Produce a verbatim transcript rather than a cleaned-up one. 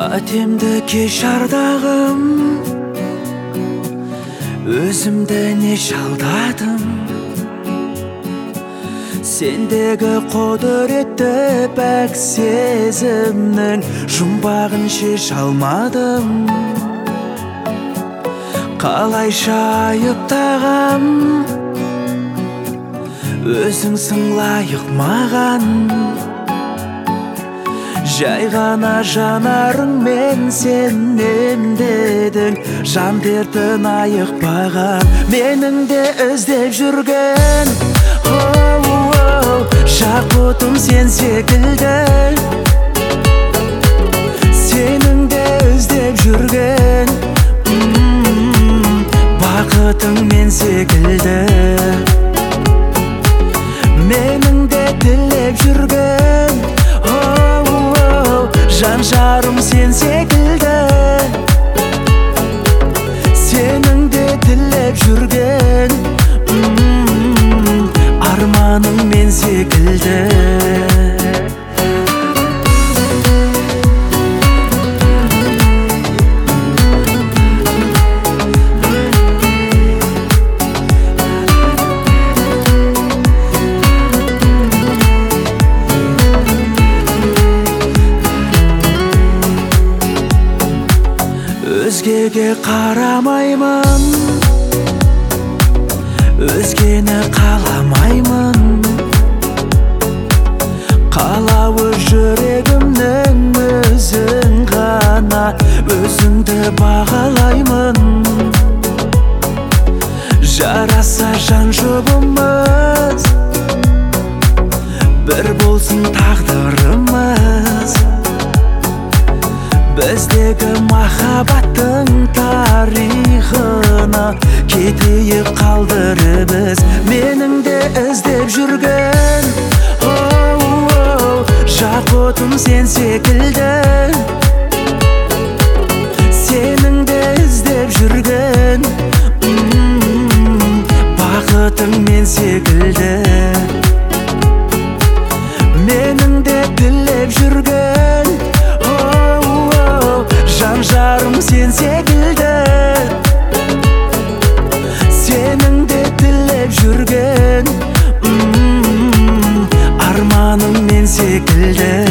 Қатемді кеш ардағым, өзімді не шалдадым. Сендегі құдіретті пәк сезімнің жұмбағын шеш алмадым. Қалайша айыптағам, өзіңсің лайық маған. Жай ғана жанарыңмен сенем дедің, жан дертін айықпаған. Менің де іздеп жүрген жақ отым сен секілді. Сенің де іздеп жүрген бақытың мен секілді. Менің де тілеп жүрген жан жарым сен секілді. Сенің де тілеп жүрген арманың мен секілді. Өзгеге қарамаймын, өзгені қаламаймын. Қалауы жүрегімнің өзің ғана, өзіңді бағалаймын. Жараса жан жұбымыз, бір болсын тағдырымыз. Біздегі махаббаттың тарихына кетейік қалдыры біз. Менің де іздеп жүрген жақ отым сен секілді. Сенің де іздеп жүрген бақытың мен секілді. Менің де тілеп жүрген жан жарым сен секілді. Сенің де тілеп жүрген арманың мен секілді.